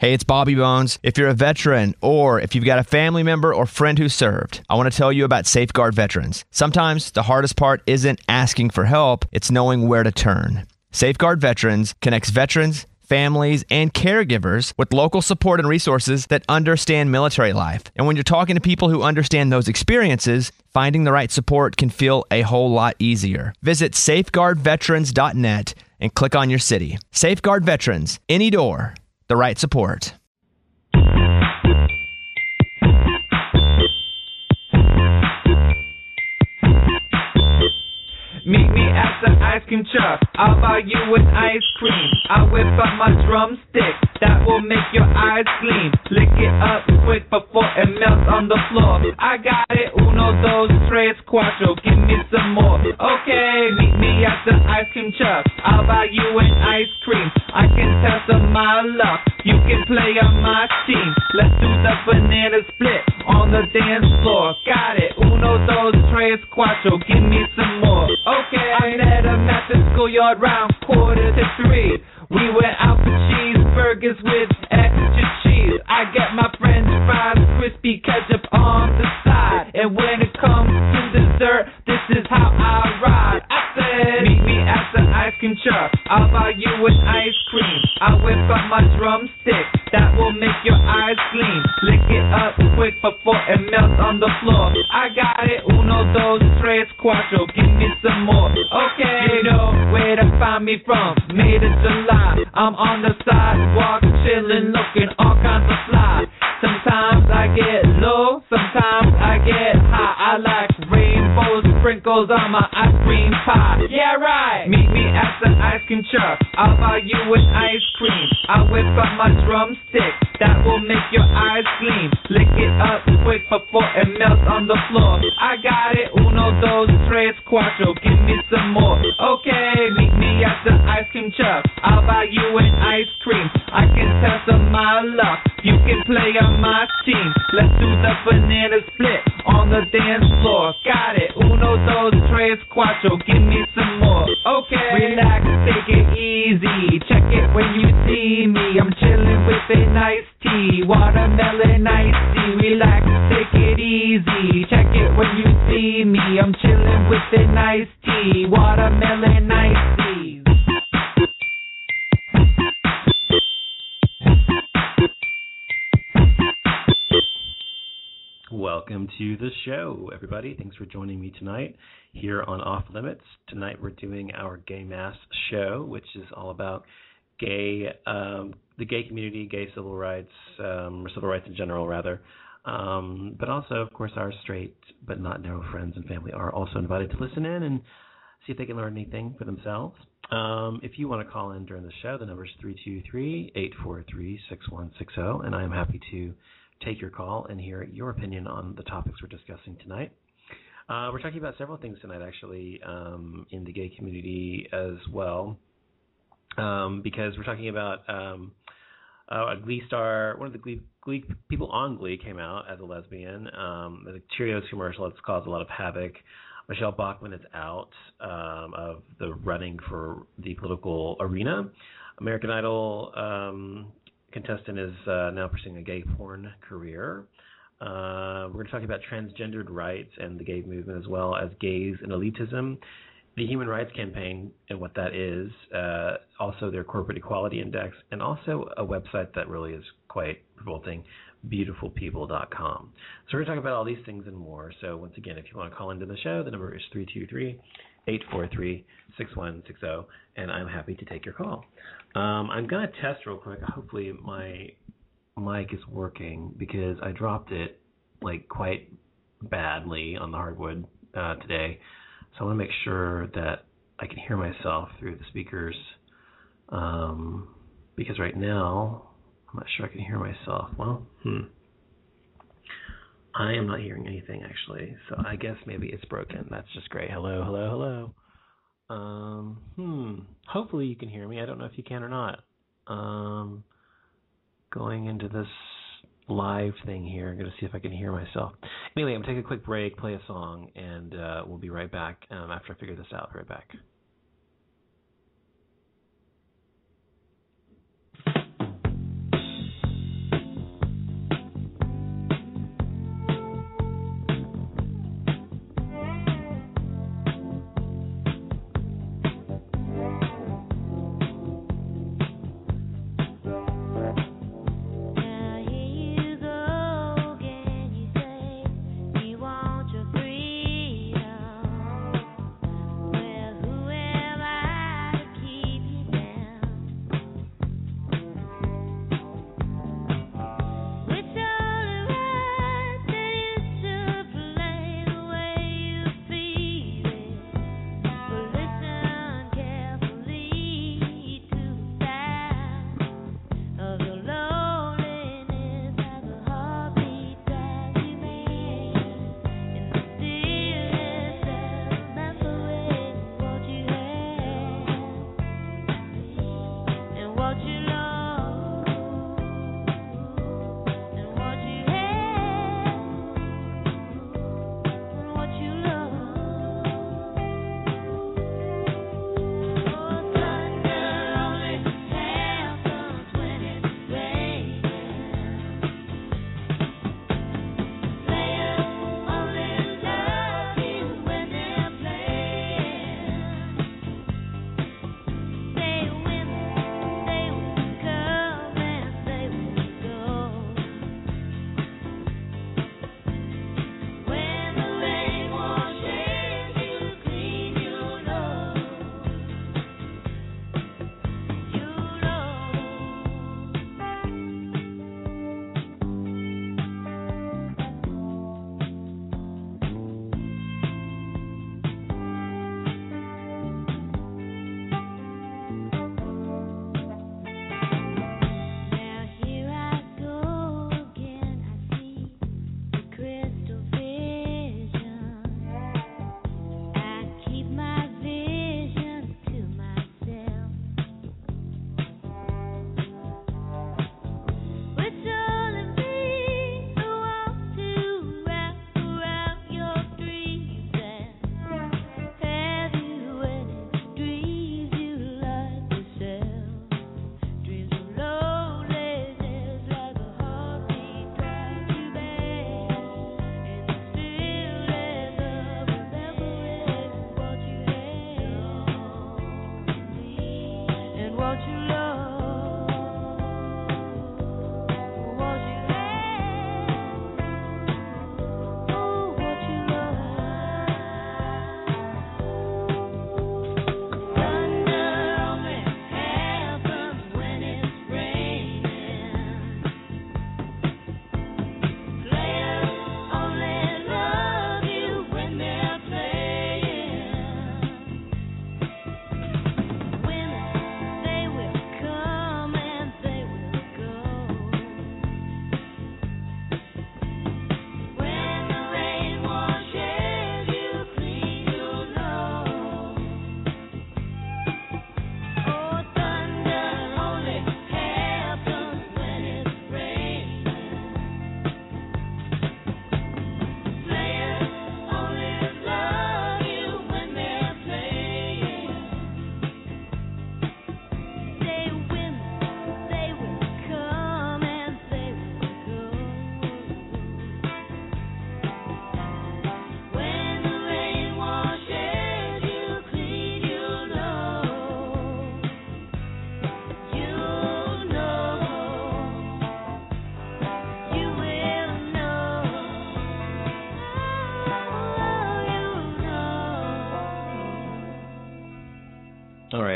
Hey, it's Bobby Bones. If you're a veteran or if you've got a family member or friend who served, I want to tell you about Safeguard Veterans. Sometimes the hardest part isn't asking for help, it's knowing where to turn. Safeguard Veterans connects veterans, families, and caregivers with local support and resources that understand military life. And when you're talking to people who understand those experiences, finding the right support can feel a whole lot easier. Visit safeguardveterans.net and click on your city. Safeguard Veterans, any door, the right support. Meet me at the ice cream truck, I'll buy you an ice cream. I whip out my drumstick, that will make your eyes gleam. Lick it up quick before it melts on the floor. I got it, uno, dos, tres, cuatro, give me some more. Okay, meet me at the ice cream truck, I'll buy you an ice cream. I can test on my luck, you can play on my team. Let's do the banana split on the dance floor. Got it, uno, dos, tres, cuatro, give me some more. Okay, I met him at the schoolyard round 2:45. We went out for cheeseburgers with extra cheese. I get my french fries, crispy ketchup on the side. And when it comes to dessert, this is how I ride. I said, meet me at the ice cream truck, I'll buy you an ice cream. I whip out my drumstick, that will make your eyes gleam. Lick it up quick before it melts on the floor. I got it, uno, dos, tres, cuatro, give me some more. Okay, you know where to find me from, May to July. I'm on the sidewalk, chillin', looking all kinds of fly. Sometimes I get low, sometimes I get high. I like rainbows, sprinkles on my ice cream pie. Yeah, right. Meet me at the ice cream truck, I'll buy you an ice cream. I whip out my drumstick, that will make your eyes gleam. Lick it up quick before it melts on the floor. I got it, uno, dos, tres, cuatro, give me some more. Okay, meet me at the ice cream truck, I'll buy you an ice cream. I can test on my luck, you can play on my team. Let's do the banana split on the dance floor. Got it, uno, dos, tres, cuatro, give me some more. Okay, relax, take it easy, check it when you see me. I'm chilling with a nice tea, watermelon iced tea. Relax, take it easy, check it when you see me. I'm chilling with a nice tea, watermelon iced tea. Welcome to the show, everybody. Thanks for joining me tonight here on Off Limits. Tonight we're doing our Gay Mass show, which is all about the gay community, gay civil rights, or civil rights in general, rather. But also, of course, our straight but not narrow friends and family are also invited to listen in and see if they can learn anything for themselves. If you want to call in during the show, the number is 323-843-6160, and I am happy to take your call and hear your opinion on the topics we're discussing tonight. We're talking about several things tonight, actually, in the gay community as well, because we're talking about a Glee star. One of the Glee people on Glee came out as a lesbian. The Cheerios commercial has caused a lot of havoc. Michelle Bachmann is out of the running for the political arena. American Idol contestant is now pursuing a gay porn career. We're going to talk about transgendered rights and the gay movement, as well as gays and elitism, the Human Rights Campaign and what that is, also their Corporate Equality Index, and also a website that really is quite revolting, beautifulpeople.com. So we're going to talk about all these things and more. So once again, if you want to call into the show, the number is 323-843-6160, and I'm happy to take your call. I'm going to test real quick. Hopefully my mic is working because I dropped it like quite badly on the hardwood today. So I want to make sure that I can hear myself through the speakers because right now I'm not sure I can hear myself. Well, I am not hearing anything actually. So I guess maybe it's broken. That's just great. Hello, hello, hello. Hopefully you can hear me. I don't know if you can or not. Going into this live thing here, I'm going to see if I can hear myself. Anyway, I'm going to take a quick break, play a song, and we'll be right back after I figure this out. Right back.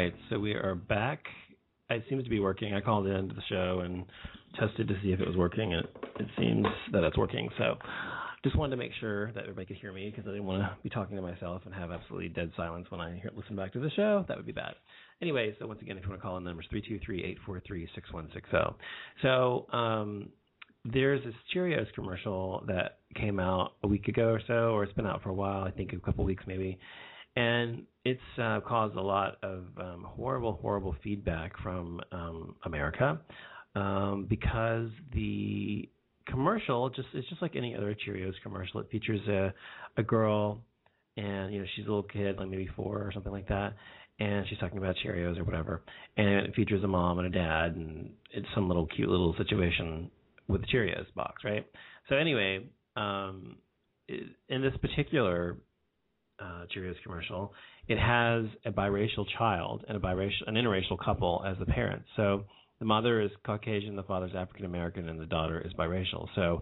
right, so we are back. It seems to be working. I called into the show and tested to see if it was working, and it seems that it's working. So just wanted to make sure that everybody could hear me because I didn't want to be talking to myself and have absolutely dead silence when I listen back to the show. That would be bad. Anyway, so once again, if you want to call in, the number is 323-843-6160. So there's this Cheerios commercial that came out a week ago or so, or it's been out for a while, I think a couple weeks maybe. And it's caused a lot of horrible feedback from America because the commercial it's just like any other Cheerios commercial. It features a girl, and she's a little kid, like maybe 4 or something like that, and she's talking about Cheerios or whatever. And it features a mom and a dad, and it's some little cute little situation with the Cheerios box, right? So anyway, in this particular Cheerios commercial, it has a biracial child and an interracial couple as the parents. So the mother is Caucasian, the father's African American, and the daughter is biracial. So,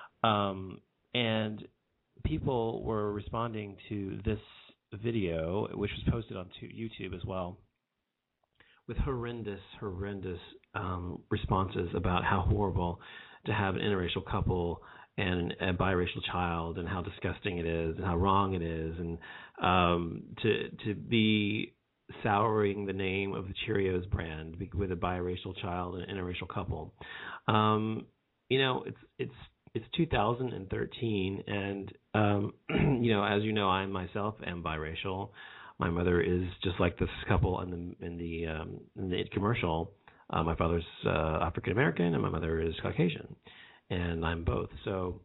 and people were responding to this video, which was posted on YouTube as well, with horrendous responses about how horrible to have an interracial couple and a biracial child, and how disgusting it is, and how wrong it is, and to be souring the name of the Cheerios brand with a biracial child and an interracial couple. It's 2013, and as you know, I myself am biracial. My mother is just like this couple in the commercial. My father's African American, and my mother is Caucasian, and I'm both. So,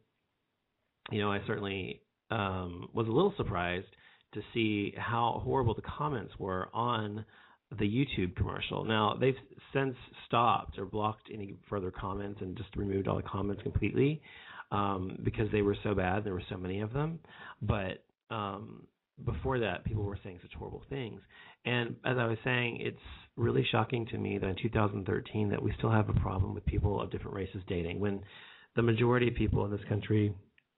I certainly was a little surprised to see how horrible the comments were on the YouTube commercial. Now, they've since stopped or blocked any further comments and just removed all the comments completely because they were so bad. There were so many of them. But before that, people were saying such horrible things. And as I was saying, it's really shocking to me that in 2013 that we still have a problem with people of different races dating, when the majority of people in this country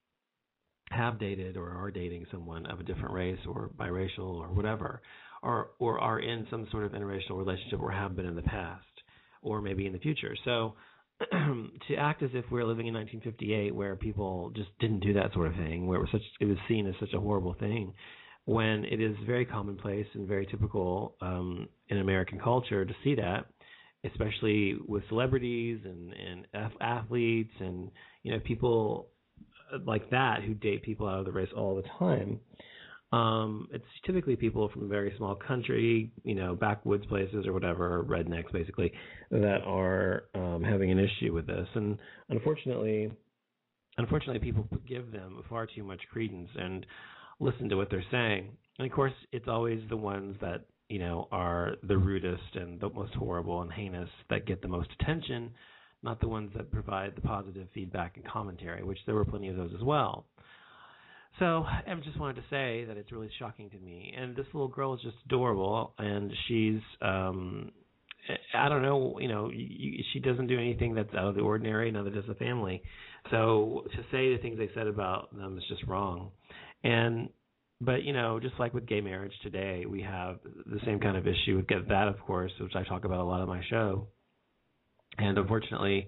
have dated or are dating someone of a different race or biracial or whatever, or are in some sort of interracial relationship or have been in the past or maybe in the future. So to act as if we're living in 1958 where people just didn't do that sort of thing, where it was seen as such a horrible thing, when it is very commonplace and very typical in American culture to see that, especially with celebrities and athletes and people like that who date people out of the race all the time. It's typically people from a very small country, backwoods places or whatever, rednecks basically, that are having an issue with this. And unfortunately, people give them far too much credence and listen to what they're saying. And of course, it's always the ones that are the rudest and the most horrible and heinous that get the most attention, not the ones that provide the positive feedback and commentary, which there were plenty of those as well. So I just wanted to say that it's really shocking to me. And this little girl is just adorable, and she's, I don't know, she doesn't do anything that's out of the ordinary, neither does the family. So to say the things they said about them is just wrong. But just like with gay marriage today, we have the same kind of issue with that, of course, which I talk about a lot on my show. And unfortunately,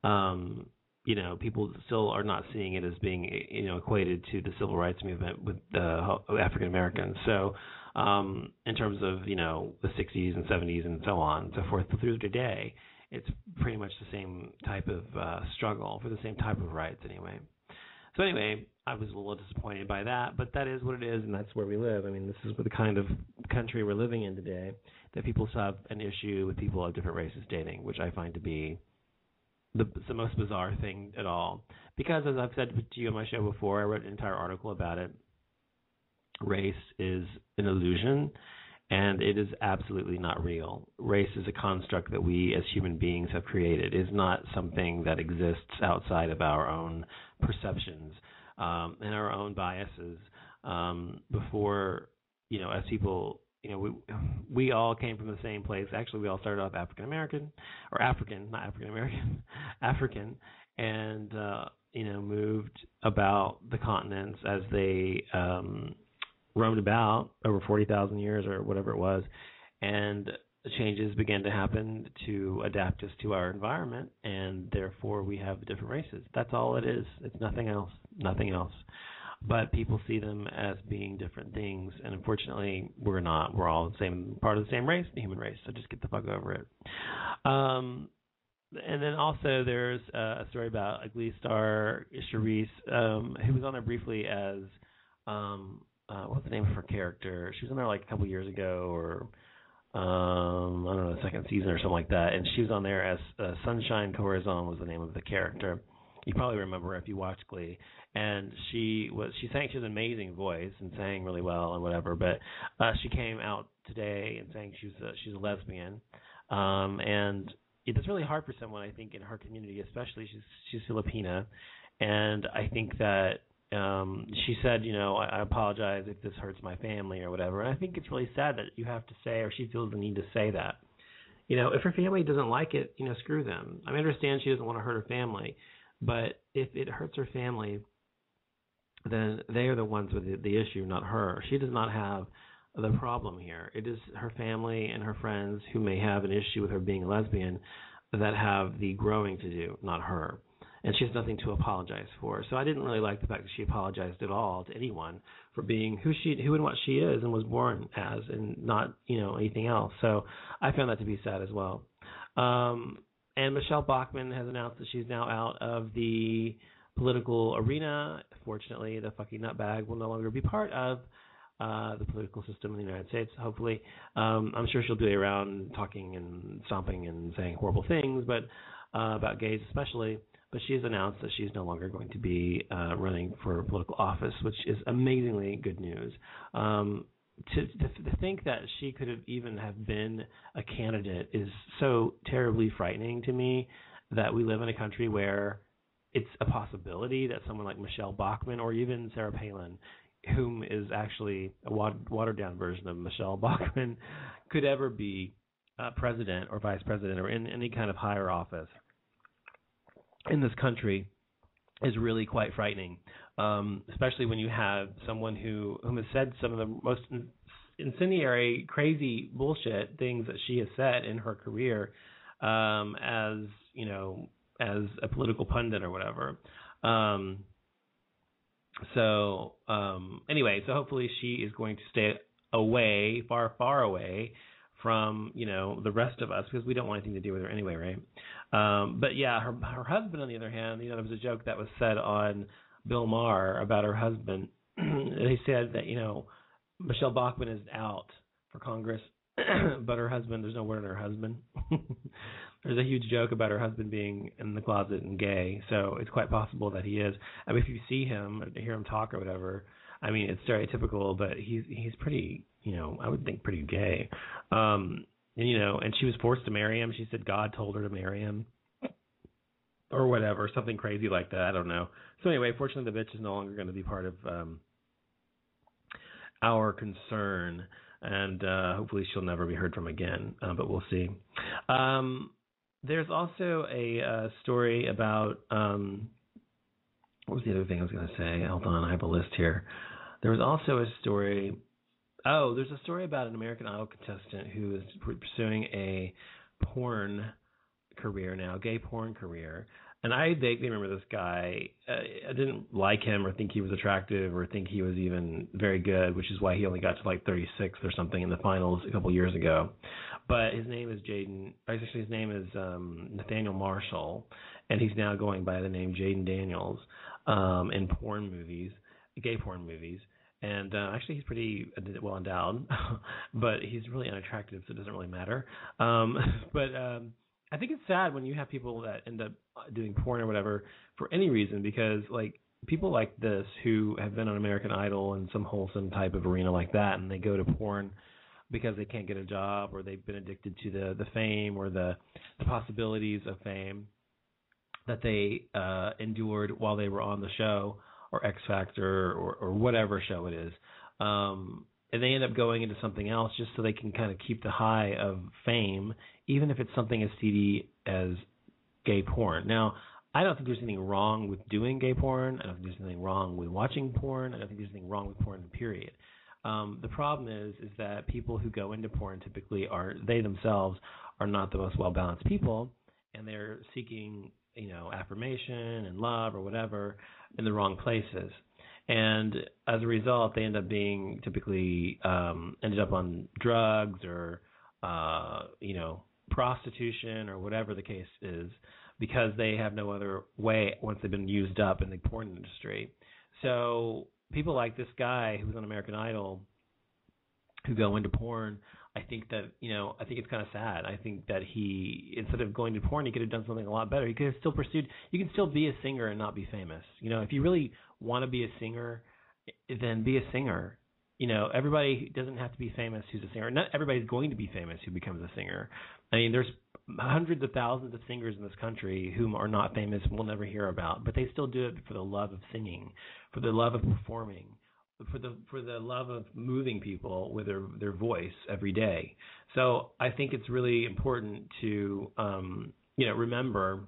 people still are not seeing it as being, equated to the civil rights movement with African Americans. So, in terms of, the 60s and 70s and so on and so forth through today, it's pretty much the same type of struggle for the same type of rights anyway. So anyway, I was a little disappointed by that, but that is what it is, and that's where we live. I mean, this is the kind of country we're living in today, that people have an issue with people of different races dating, which I find to be the most bizarre thing at all. Because as I've said to you on my show before, I wrote an entire article about it. Race is an illusion, and it is absolutely not real. Race is a construct that we as human beings have created. It is not something that exists outside of our own perceptions and our own biases. Before, as people, we all came from the same place. Actually, we all started off African, and moved about the continents as they roamed about over 40,000 years or whatever it was, and changes began to happen to adapt us to our environment, and therefore we have different races. That's all it is. It's nothing else. Nothing else. But people see them as being different things, and unfortunately, we're not. We're all the same part of the same race, the human race. So just get the fuck over it. And then also there's a story about a Glee star, Charisse, who was on there briefly as what's the name of her character? She was on there like a couple years ago, or I don't know, the second season or something like that. And she was on there as Sunshine Corazon was the name of the character. You probably remember her if you watched Glee. And she sang. She has an amazing voice and sang really well and whatever. But she came out today and saying she's a lesbian. And it's really hard for someone, I think, in her community, especially. She's Filipina, and I think that she said, I apologize if this hurts my family or whatever. And I think it's really sad that you have to say, or she feels the need to say that. If her family doesn't like it, screw them. I understand she doesn't want to hurt her family, but if it hurts her family, then they are the ones with the issue, not her. She does not have the problem here. It is her family and her friends who may have an issue with her being a lesbian that have the growing to do, not her. And she has nothing to apologize for. So I didn't really like the fact that she apologized at all to anyone for being who and what she is and was born as, and not anything else. So I found that to be sad as well. And Michelle Bachmann has announced that she's now out of the political arena. Fortunately, the fucking nutbag will no longer be part of the political system in the United States, hopefully. I'm sure she'll be around talking and stomping and saying horrible things, but about gays especially. But she has announced that she's no longer going to be running for political office, which is amazingly good news. To think that she could have even have been a candidate is so terribly frightening to me, that we live in a country where it's a possibility that someone like Michelle Bachmann or even Sarah Palin, whom is actually a watered-down version of Michelle Bachmann, could ever be president or vice president or in any kind of higher office in this country, is really quite frightening, especially when you have someone who has said some of the most incendiary, crazy bullshit things that she has said in her career, as a political pundit or whatever. So hopefully she is going to stay away, far, far away from, the rest of us, because we don't want anything to do with her anyway, right? But yeah, her husband, on the other hand, there was a joke that was said on Bill Maher about her husband. They said that, Michelle Bachmann is out for Congress, but her husband, there's no word on her husband. There's a huge joke about her husband being in the closet and gay, so it's quite possible that he is. I mean, if you see him or hear him talk or whatever, I mean, it's stereotypical, but he's pretty, I would think pretty gay. And she was forced to marry him. She said God told her to marry him or whatever, something crazy like that. I don't know. So anyway, fortunately, the bitch is no longer going to be part of our concern, and hopefully she'll never be heard from again, but we'll see. There's also a story about, what was the other thing I was going to say? Hold on, I have a list here. There was also a story, there's a story about an American Idol contestant who is pursuing a porn career now, gay porn career. And I vaguely remember this guy. I didn't like him or think he was attractive or think he was even very good, which is why he only got to like 36th or something in the finals a couple years ago. But his name is his name is Nathaniel Marshall, and he's now going by the name Jaden Daniels in porn movies, gay porn movies. And actually, he's pretty well endowed, but he's really unattractive, so it doesn't really matter. I think it's sad when you have people that end up doing porn or whatever for any reason, because like people like this who have been on American Idol and some wholesome type of arena like that, and they go to porn because they can't get a job or they've been addicted to the fame or the possibilities of fame that they endured while they were on the show or X Factor or whatever show it is. And they end up going into something else just so they can kind of keep the high of fame, even if it's something as seedy as gay porn. Now, I don't think there's anything wrong with doing gay porn. I don't think there's anything wrong with watching porn. I don't think there's anything wrong with porn, period. The problem is that people who go into porn typically they themselves are not the most well-balanced people, and they're seeking, affirmation and love or whatever in the wrong places. And as a result, they end up being typically ended up on drugs or, prostitution or whatever the case is, because they have no other way once they've been used up in the porn industry. So people like this guy who's on American Idol who go into porn, I think it's kind of sad. I think that he, instead of going to porn, he could have done something a lot better. He could have still pursued, you can still be a singer and not be famous. If you really want to be a singer, then be a singer. Everybody doesn't have to be famous who's a singer. Not everybody's going to be famous who becomes a singer. I mean, there's hundreds of thousands of singers in this country whom are not famous and we'll never hear about, but they still do it for the love of singing, for the love of performing, for the love of moving people with their voice every day. So I think it's really important to remember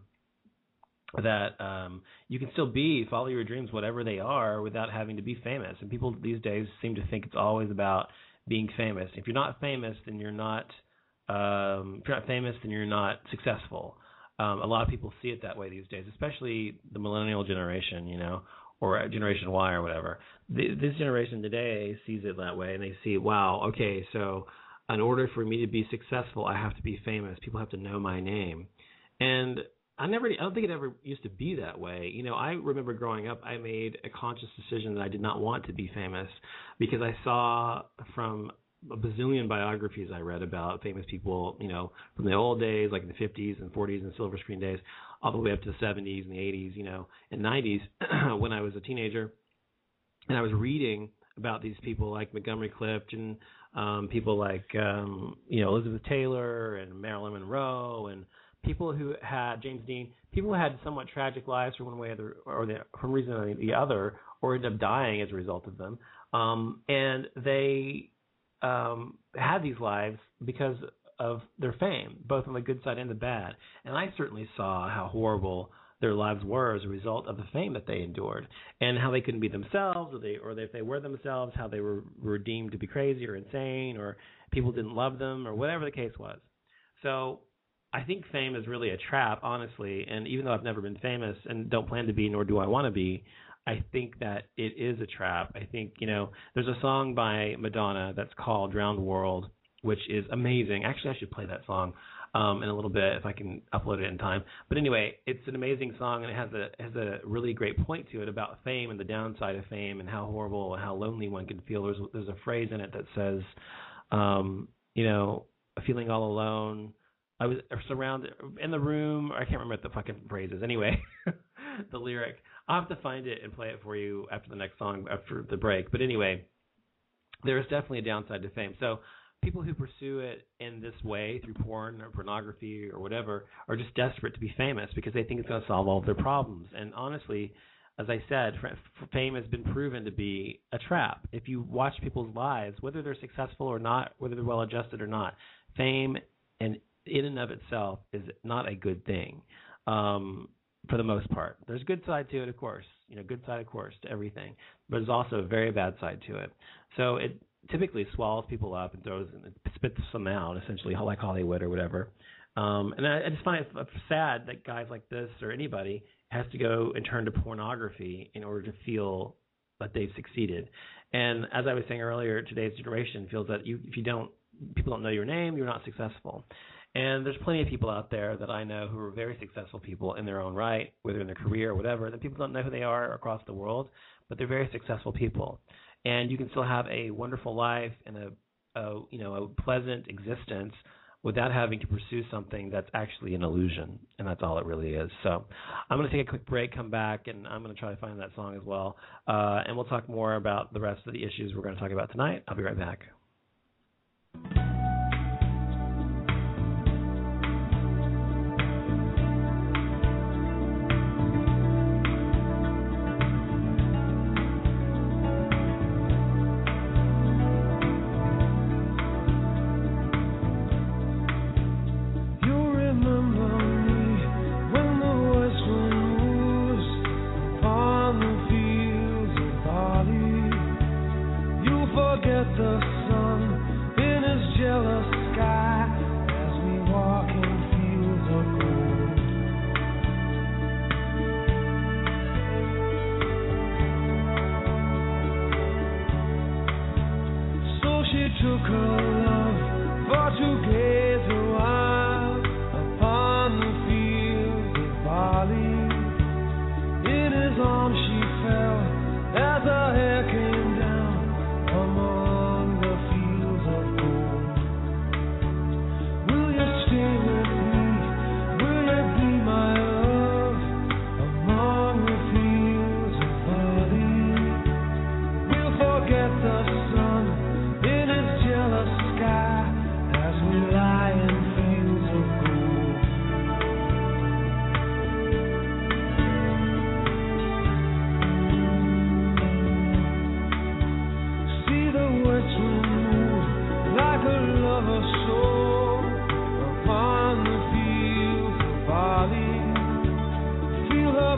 that you can still follow your dreams, whatever they are, without having to be famous. And people these days seem to think it's always about being famous. If you're not famous, then you're not. If you're not famous, then you're not successful. A lot of people see it that way these days, especially the millennial generation, or Generation Y or whatever. This generation today sees it that way, and they see, wow, okay, so in order for me to be successful, I have to be famous. People have to know my name. And I don't think it ever used to be that way. I remember growing up, I made a conscious decision that I did not want to be famous because I saw from a bazillion biographies I read about famous people, from the old days, like in the 50s and 40s and silver screen days, all the way up to the 70s and the 80s, and 90s when I was a teenager. And I was reading about these people like Montgomery Clift and people like, Elizabeth Taylor and Marilyn Monroe and people who had James Dean, people who had somewhat tragic lives for one way or for one reason or the other, or ended up dying as a result of them. And they had these lives because of their fame, both on the good side and the bad. And I certainly saw how horrible their lives were as a result of the fame that they endured, and how they couldn't be themselves, or if they were themselves, how they were deemed to be crazy or insane, or people didn't love them, or whatever the case was. So I think fame is really a trap, honestly. And even though I've never been famous and don't plan to be, nor do I want to be, I think that it is a trap. I think, there's a song by Madonna that's called Drowned World, which is amazing. Actually, I should play that song in a little bit if I can upload it in time. But anyway, it's an amazing song, and it has a really great point to it about fame and the downside of fame and how horrible and how lonely one can feel. There's a phrase in it that says, feeling all alone. I was surrounded in the room. I can't remember what the fucking phrase is. Anyway, the lyric. I'll have to find it and play it for you after the next song, after the break. But anyway, there is definitely a downside to fame. So people who pursue it in this way, through porn or pornography or whatever, are just desperate to be famous because they think it's going to solve all of their problems. And honestly, as I said, fame has been proven to be a trap. If you watch people's lives, whether they're successful or not, whether they're well-adjusted or not, fame in and of itself is not a good thing. For the most part, there's a good side to it, of course. Good side, of course, to everything. But there's also a very bad side to it. So it typically swallows people up and spits them out, essentially, like Hollywood or whatever. And I just find it sad that guys like this or anybody has to go and turn to pornography in order to feel that they've succeeded. And as I was saying earlier, today's generation feels that people don't know your name, you're not successful. And there's plenty of people out there that I know who are very successful people in their own right, whether in their career or whatever, that people don't know who they are across the world, but they're very successful people. And you can still have a wonderful life and a pleasant existence without having to pursue something that's actually an illusion, and that's all it really is. So I'm going to take a quick break, come back, and I'm going to try to find that song as well. And we'll talk more about the rest of the issues we're going to talk about tonight. I'll be right back. Forget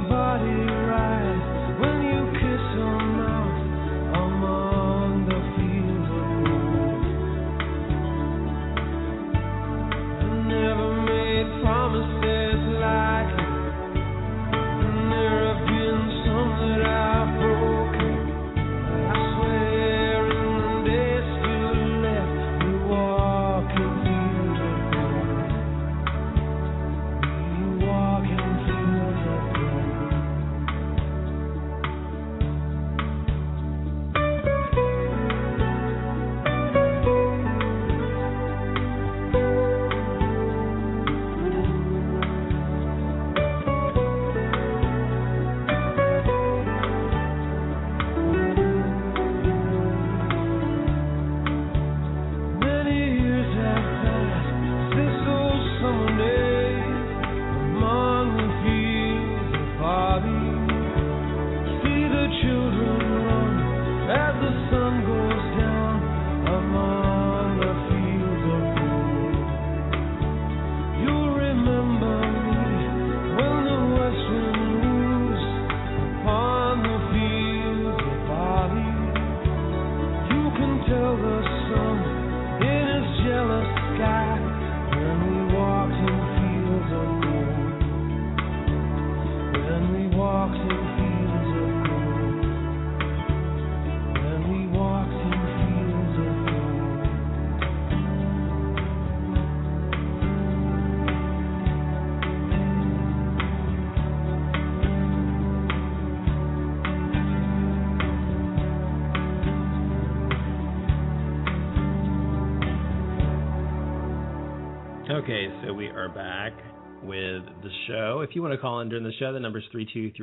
Okay, so we are back with the show. If you want to call in during the show, the number is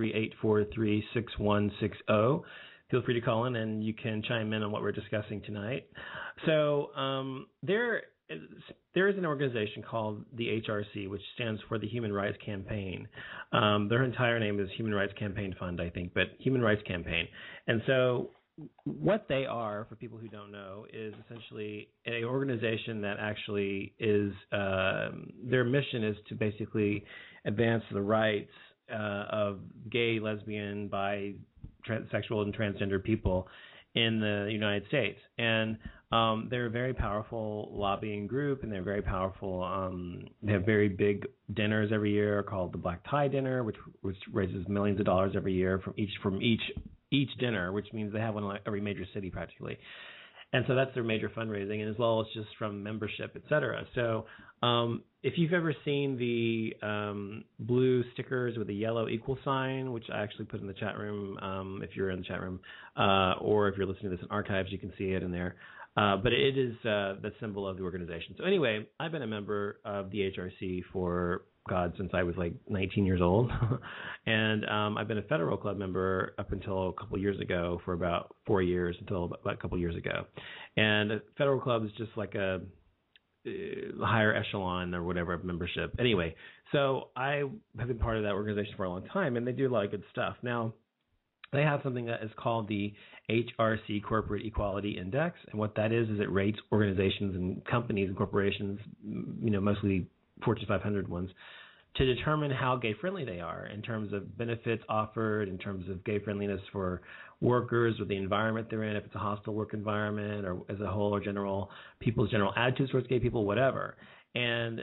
323-843-6160. Feel free to call in and you can chime in on what we're discussing tonight. So there is an organization called the HRC, which stands for the Human Rights Campaign. Their entire name is Human Rights Campaign Fund, I think, but Human Rights Campaign. And so what they are, for people who don't know, is essentially an organization that actually is their mission is to basically advance the rights of gay, lesbian, bi, transsexual, and transgender people in the United States. And they're a very powerful lobbying group, and they're very powerful. They have very big dinners every year called the Black Tie Dinner, which raises millions of dollars every year from each dinner, which means they have one in every major city practically. And so that's their major fundraising, and as well as just from membership, et cetera. So if you've ever seen the blue stickers with a yellow equal sign, which I actually put in the chat room, if you're in the chat room, or if you're listening to this in archives, you can see it in there. But it is the symbol of the organization. So anyway, I've been a member of the HRC for since I was like 19 years old. And I've been a Federal Club member up until a couple years ago for about 4 years, until about a couple years ago. And a Federal Club is just like a higher echelon or whatever of membership. Anyway, so I have been part of that organization for a long time, and they do a lot of good stuff. Now, they have something that is called the HRC Corporate Equality Index, and what that is it rates organizations and companies and corporations, mostly Fortune 500 ones, to determine how gay-friendly they are in terms of benefits offered, in terms of gay-friendliness for workers or the environment they're in, if it's a hostile work environment or as a whole, or people's general attitudes towards gay people, whatever. And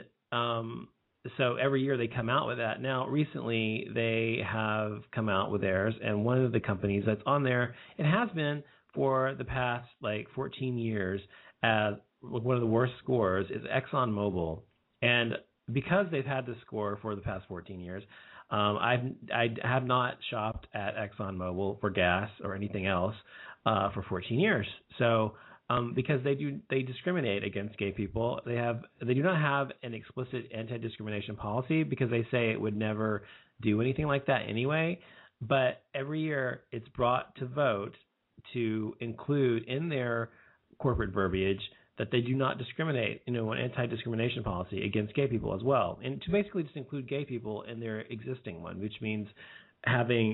so every year they come out with that. Now, recently they have come out with theirs, and one of the companies that's on there, it has been for the past 14 years, one of the worst scores is ExxonMobil. And because they've had this score for the past 14 years, I have not shopped at ExxonMobil for gas or anything else for 14 years. So because they discriminate against gay people, they do not have an explicit anti-discrimination policy because they say it would never do anything like that anyway. But every year it's brought to vote to include in their corporate verbiage that they do not discriminate, an anti-discrimination policy against gay people as well, and to basically just include gay people in their existing one, which means having,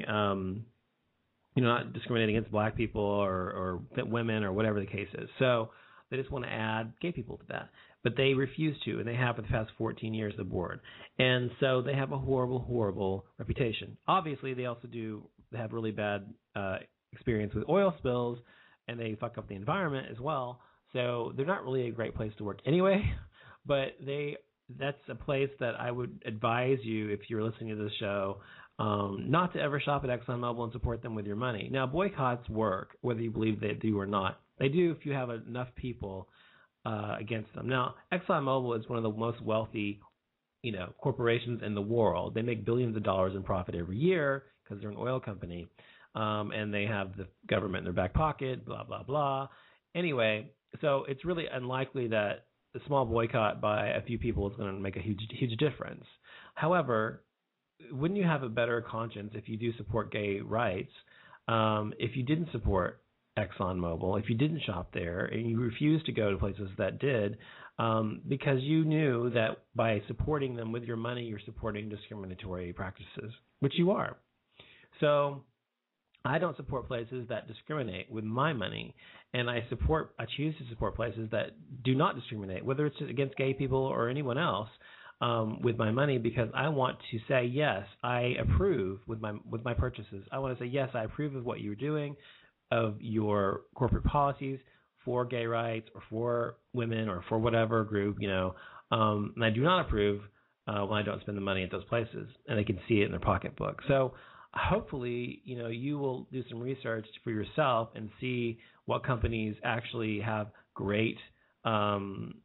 not discriminating against black people or women or whatever the case is. So they just want to add gay people to that. but they refuse to, and they have for the past 14 years, the board. And so they have a horrible, horrible reputation. Obviously, they also have really bad experience with oil spills, and they fuck up the environment as well. So they're not really a great place to work anyway, but that's a place that I would advise you, if you're listening to this show, not to ever shop at ExxonMobil and support them with your money. Now, boycotts work, whether you believe they do or not. They do if you have enough people against them. Now, ExxonMobil is one of the most wealthy, corporations in the world. They make billions of dollars in profit every year because they're an oil company, and they have the government in their back pocket, blah, blah, blah. Anyway, so it's really unlikely that a small boycott by a few people is going to make a huge difference. However, wouldn't you have a better conscience if you do support gay rights, if you didn't support ExxonMobil, if you didn't shop there and you refused to go to places that did, because you knew that by supporting them with your money, you're supporting discriminatory practices, which you are. So I don't support places that discriminate with my money, and I choose to support places that do not discriminate, whether it's against gay people or anyone else, with my money, because I want to say, yes, I approve with my purchases. I want to say, yes, I approve of what you're doing, of your corporate policies for gay rights or for women or for whatever group, and I do not approve when I don't spend the money at those places, and they can see it in their pocketbook. So hopefully, you will do some research for yourself and see what companies actually have great, policies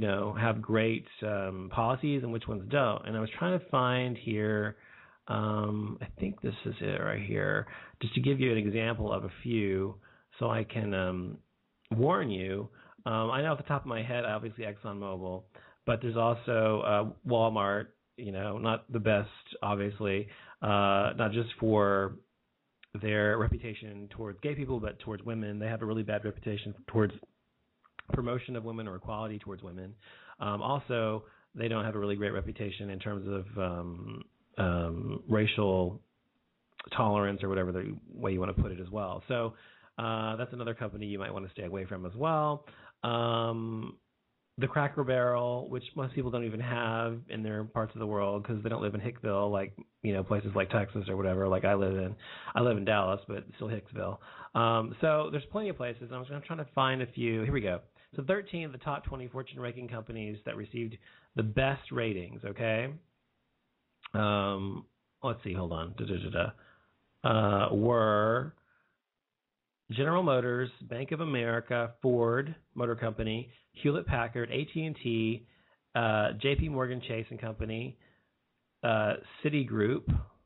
and which ones don't. And I was trying to find here, I think this is it right here, just to give you an example of a few so I can warn you. I know off the top of my head, obviously ExxonMobil, but there's also Walmart, not the best, obviously, not just for their reputation towards gay people, but towards women. They have a really bad reputation towards promotion of women or equality towards women. Also, they don't have a really great reputation in terms of racial tolerance or whatever the way you want to put it as well. So that's another company you might want to stay away from as well. The Cracker Barrel, which most people don't even have in their parts of the world because they don't live in Hicksville, like places like Texas or whatever. Like I live in Dallas, but still Hicksville. So there's plenty of places. I'm trying to find a few. Here we go. So 13 of the top 20 Fortune ranking companies that received the best ratings. Okay. Let's see. Hold on. Were General Motors, Bank of America, Ford Motor Company, Hewlett-Packard, AT&T, J.P. Morgan Chase and Company, Citigroup,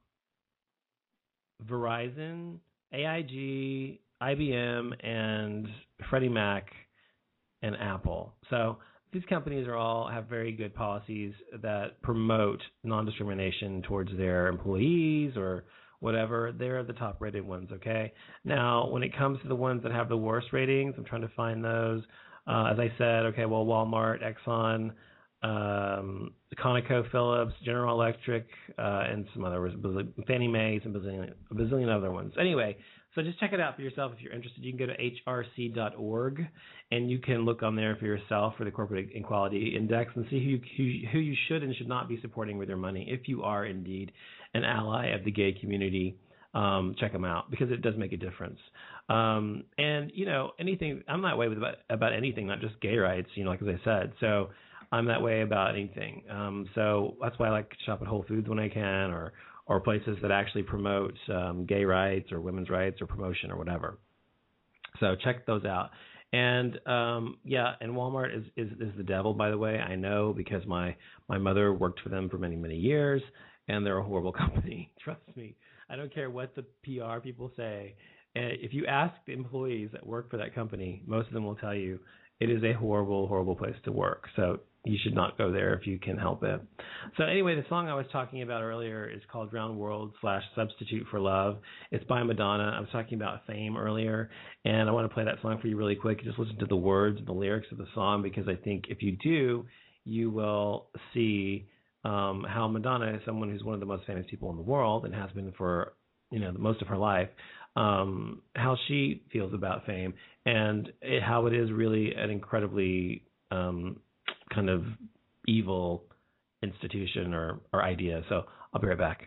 Verizon, AIG, IBM, and Freddie Mac, and Apple. So these companies have very good policies that promote non-discrimination towards their employees or whatever. They're the top rated ones, okay? Now, when it comes to the ones that have the worst ratings, I'm trying to find those. As I said, okay, well, Walmart, Exxon, ConocoPhillips, General Electric, and some others, Fannie Mae's and a bazillion other ones. Anyway, so just check it out for yourself if you're interested. You can go to hrc.org, and you can look on there for yourself for the Corporate Equality Index and see who you should and should not be supporting with your money if you are indeed an ally of the gay community. Check them out because it does make a difference. And anything, I'm that way about anything, not just gay rights, like as I said. So I'm that way about anything. So that's why I like to shop at Whole Foods when I can, or places that actually promote gay rights or women's rights or promotion or whatever. So check those out. And and Walmart is the devil, by the way. I know because my mother worked for them for many, many years, and they're a horrible company. Trust me. I don't care what the PR people say. If you ask the employees that work for that company, most of them will tell you it is a horrible, horrible place to work. So you should not go there if you can help it. So anyway, the song I was talking about earlier is called Drowned World / Substitute for Love. It's by Madonna. I was talking about fame earlier, and I want to play that song for you really quick. Just listen to the words and the lyrics of the song, because I think if you do, you will see how Madonna is someone who's one of the most famous people in the world and has been for most of her life, how she feels about fame and how it is really an incredibly kind of evil institution or idea. So I'll be right back.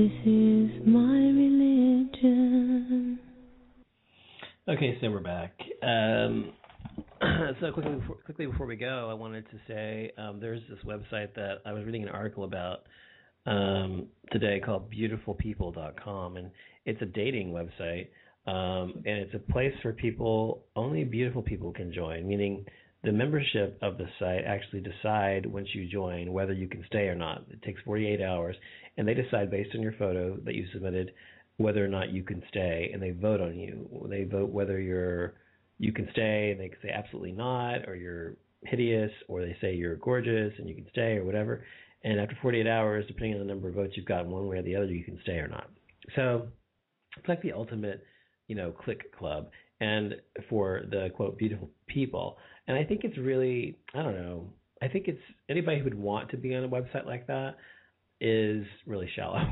This is my religion. Okay, so we're back. So quickly before we go, I wanted to say there's this website that I was reading an article about today called beautifulpeople.com, and it's a dating website, and it's a place for people, only beautiful people can join, meaning the membership of the site actually decide once you join whether you can stay or not. It takes 48 hours, and they decide based on your photo that you submitted whether or not you can stay, and they vote on you. They vote whether you can stay, and they can say absolutely not, or you're hideous, or they say you're gorgeous and you can stay, or whatever. And after 48 hours, depending on the number of votes you've gotten one way or the other, you can stay or not. So it's like the ultimate, click club, and for the, quote, beautiful people. And I think it's really, I think it's anybody who would want to be on a website like that is really shallow.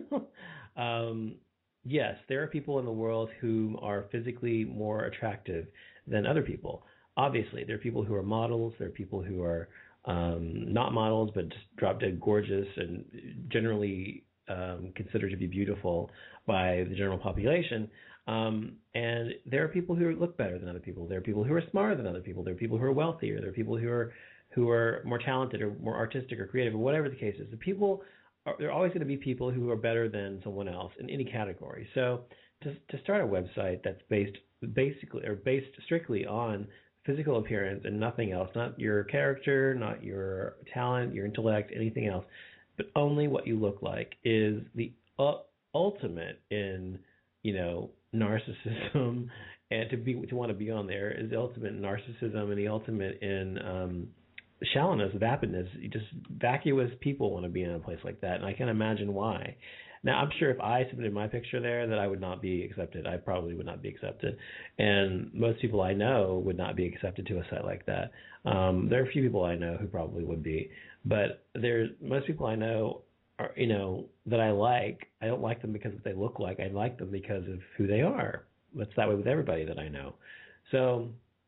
Yes, there are people in the world who are physically more attractive than other people. Obviously, there are people who are models. There are people who are not models, but just drop dead gorgeous and generally considered to be beautiful by the general population. And there are people who look better than other people. There are people who are smarter than other people. There are people who are wealthier. There are people who are more talented or more artistic or creative or whatever the case is. There are always going to be people who are better than someone else in any category. So to start a website that's based strictly on physical appearance and nothing else, not your character, not your talent, your intellect, anything else, but only what you look like, is the ultimate in, narcissism. And to want to be on there is the ultimate in narcissism and the ultimate in shallowness, vapidness. Just vacuous people want to be in a place like that, and I can't imagine why. Now, I'm sure if I submitted my picture there that I would not be accepted. I probably would not be accepted, and most people I know would not be accepted to a site like that. There are a few people I know who probably would be, but most people I know are, that I like. I don't like them because of what they look like. I like them because of who they are. That's that way with everybody that I know. So,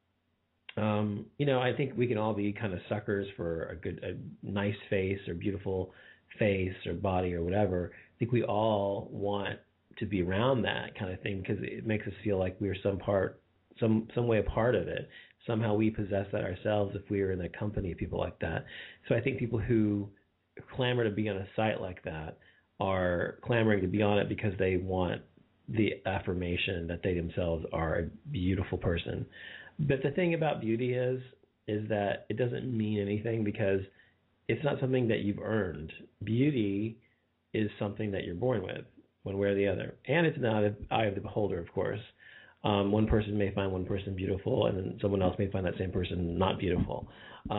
I think we can all be kind of suckers for a nice face or beautiful face or body or whatever. I think we all want to be around that kind of thing because it makes us feel like we're some way a part of it. Somehow we possess that ourselves if we are in the company of people like that. So I think people who clamor to be on a site like that are clamoring to be on it because they want the affirmation that they themselves are a beautiful person. But the thing about beauty is that it doesn't mean anything because it's not something that you've earned. Beauty is something that you're born with, one way or the other. And it's not the eye of the beholder, of course. One person may find one person beautiful, and then someone else may find that same person not beautiful.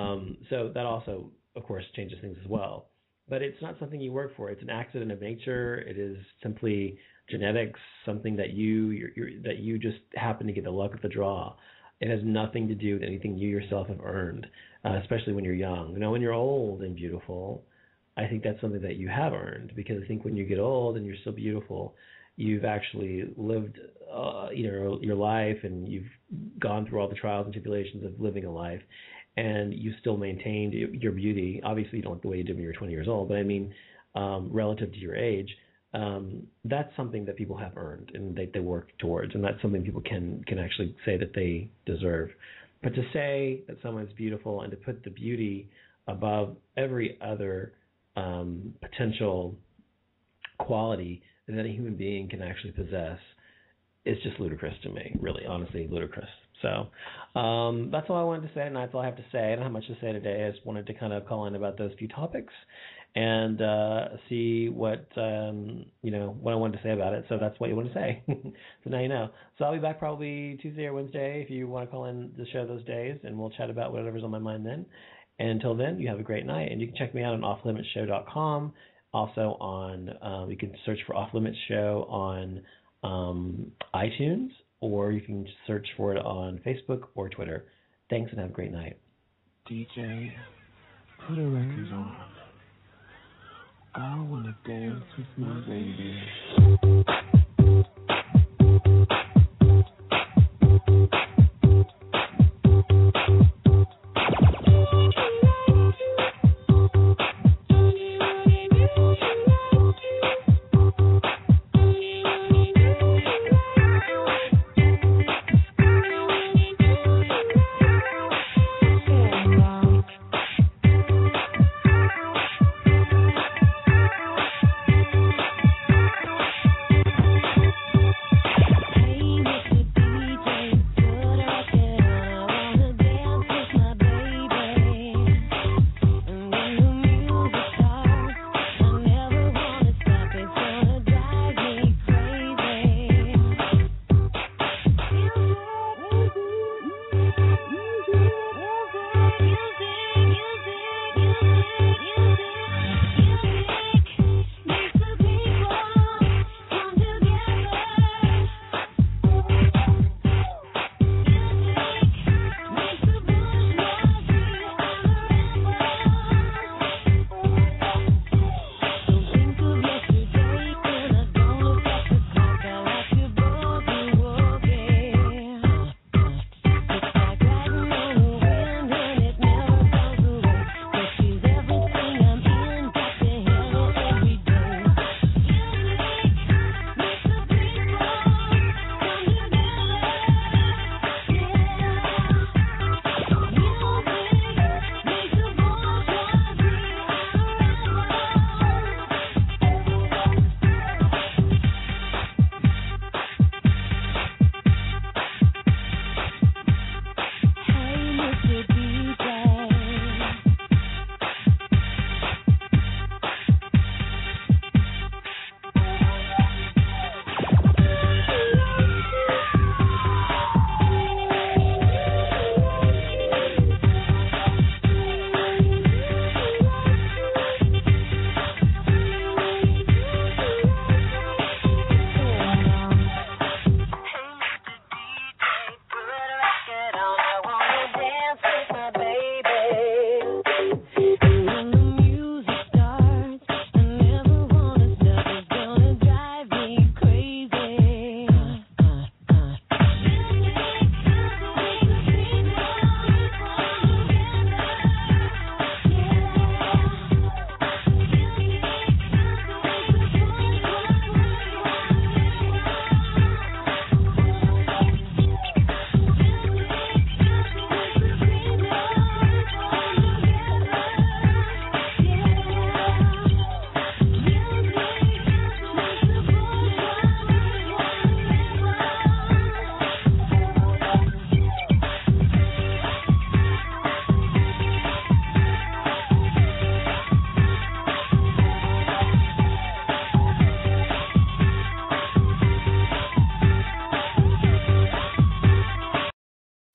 So that also, of course, changes things as well. But it's not something you work for. It's an accident of nature. It is simply genetics, something that you just happen to get the luck of the draw. It has nothing to do with anything you yourself have earned, especially when you're young. When you're old and beautiful, I think that's something that you have earned, because I think when you get old and you're still beautiful, you've actually lived your life, and you've gone through all the trials and tribulations of living a life, and you still maintained your beauty. Obviously, you don't look the way you did when you were 20 years old, but I mean, relative to your age, that's something that people have earned and they work towards, and that's something people can actually say that they deserve. But to say that someone's beautiful and to put the beauty above every other potential quality that a human being can actually possess is just ludicrous to me, really, honestly, ludicrous. So that's all I wanted to say, and that's all I have to say. I don't have much to say today. I just wanted to kind of call in about those few topics and see what what I wanted to say about it. So that's what you want to say. So now you know. So I'll be back probably Tuesday or Wednesday if you want to call in the show those days, and we'll chat about whatever's on my mind then. And until then, you have a great night, and you can check me out on offlimitshow.com. Also on you can search for Off Limits Show on iTunes, or you can search for it on Facebook or Twitter. Thanks, and have a great night. DJ, put a record on. I wanna dance with my baby.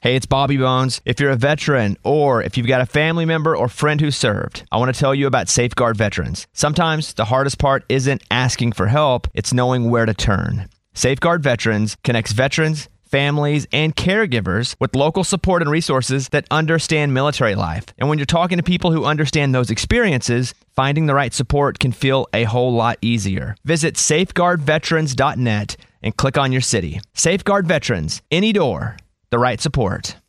Hey, it's Bobby Bones. If you're a veteran or if you've got a family member or friend who served, I want to tell you about Safeguard Veterans. Sometimes the hardest part isn't asking for help, it's knowing where to turn. Safeguard Veterans connects veterans, families, and caregivers with local support and resources that understand military life. And when you're talking to people who understand those experiences, finding the right support can feel a whole lot easier. Visit safeguardveterans.net and click on your city. Safeguard Veterans, any door, the right support.